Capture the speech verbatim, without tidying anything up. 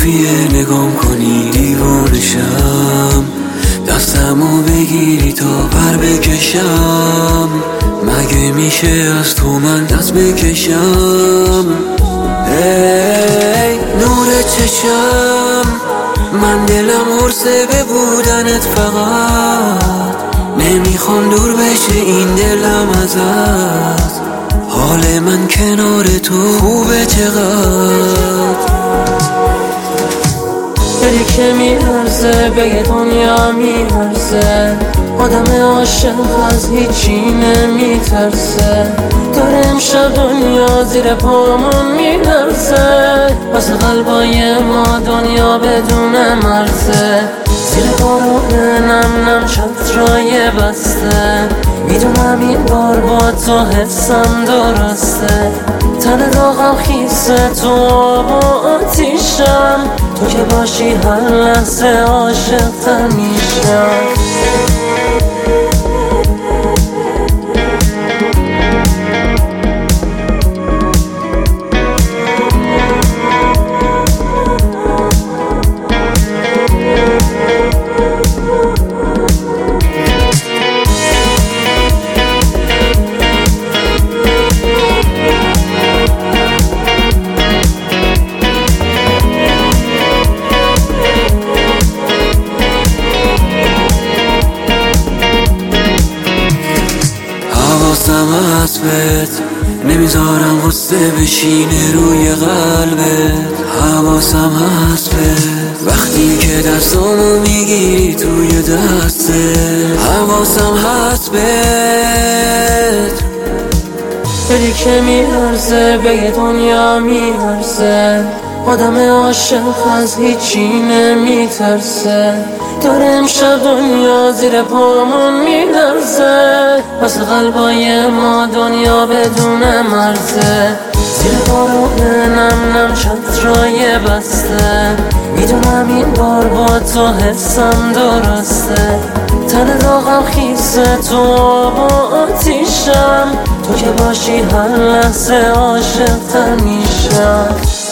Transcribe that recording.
کافیه نگام کنی دیوانشم، دستمو بگیری تا پر بکشم. مگه میشه از تو من دست بکشم؟ ای نور چشم، من دلم حرصه به بودنت فقط. نمیخوام دور بشه این دلم ازت، حال من کنار تو خوبه چقدر. دلی که میرزه به دنیا میرزه، آدم عاشق از هیچی نمیترسه. داره امشب دنیا زیر پامون میلرزه، واسه قلبای ما دنیا بدون مرزه. زیر بارون نم نم چترای بسته، میدونم این بار با تو حسم درسته. تن داغم خیسه تو آب و آتیشم، تو که باشی هر لحظه عاشق تر میشم. حواسم هست بهت، نمیذارم غصه بشینه روی قلبت. حواسم هست بهت وقتی که دستامو میگیری توی دستت. حواسم هست بهت دلی که میرزه به دنیا میرزه، آدم عاشق از هیچی نمیترسه. داره امشب دنیا زیر پامون میلرزه، واسه قلبای ما دنیا بدون مرزه. زیر بارون نم نم چترای بسته، میدونم این بار با تو حسم درسته. تن داغم خیسه تو آب و آتیشم، تو که باشی هر لحظه عاشق تر میشم.